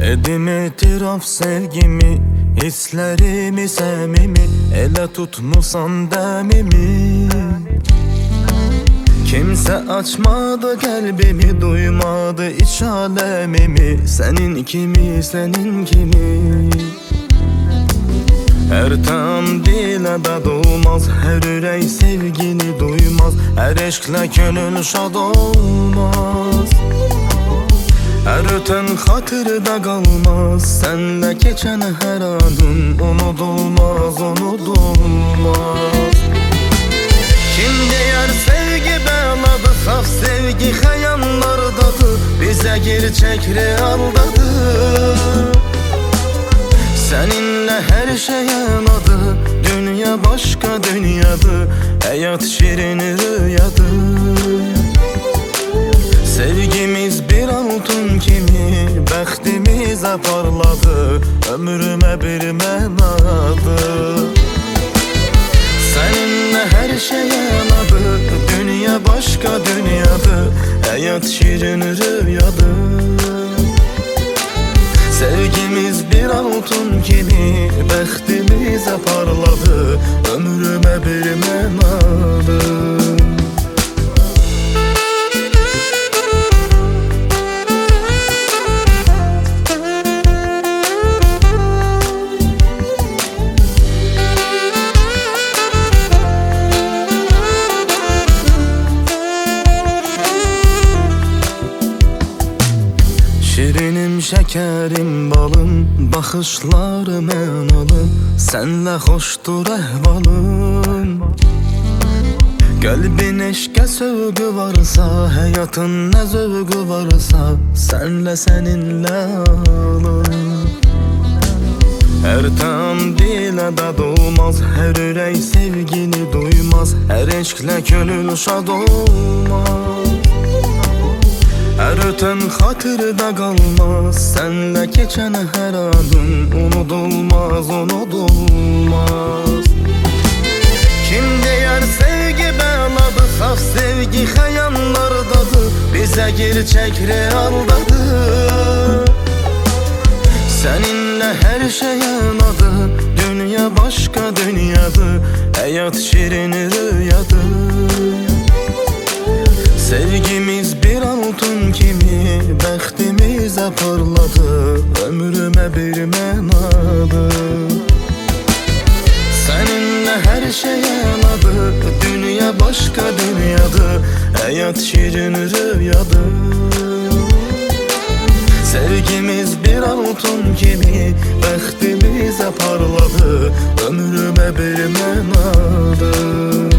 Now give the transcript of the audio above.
Edim etiraf sevgimi, hislerimi samimi, ele tutmusan demimi. Kimse açmadı kalbimi, duymadı iç alemimi. Senin kimi, senin kimi. Her tam dile dad olmaz, her ürək sevgini duymaz, her eşkle gönül şad olmaz. Her öten hatırda kalmaz, senle geçen her anın unutulmaz, unutulmaz. Kim deyər sevgi bəladı, saf sevgi xəyanlardadır, bize gerçek realdadır. Seninle her şey yanadı, dünya başka dünyadır, hayat şirin rüyadır. Sevgimiz bir altın kimi, bəxtimizə parladı, ömrümə bir mənadı. Seninle her şey yanadı, dünya başka dünyadır, hayat şirin rüyadır. Sevgimiz bir altın kimi, bəxtimizə parladı, ömrümə bir mənadı. Şirinim, şekerim, balım, bakışlarım enalım, senle hoştur ehvalım. Kalbin eşke sevgi varsa, hayatın ne zövgü varsa, senle seninle alım. Her tam dile dad olmaz, her ürək sevgini duymaz, her eşkle gönül şad olmaz. Her öten hatırda kalmaz, senle geçen her anın unutulmaz, unutulmaz. Kim deyər sevgi bəladı, saf sevgi xəyanlardadır, bize gerçek realdadır. Seninle her şey yanadı, dünya başka dünyadır, hayat şirin rüyadır. Sevgimiz bir altın kimi, bəxtimizə parladı, ömrümə bir mənadı. Seninle her şey yanadı, dünya başka dünyadır, hayat şirin rüyadır. Sevgimiz bir altın kimi, bəxtimizə parladı, ömrümə bir mənadı.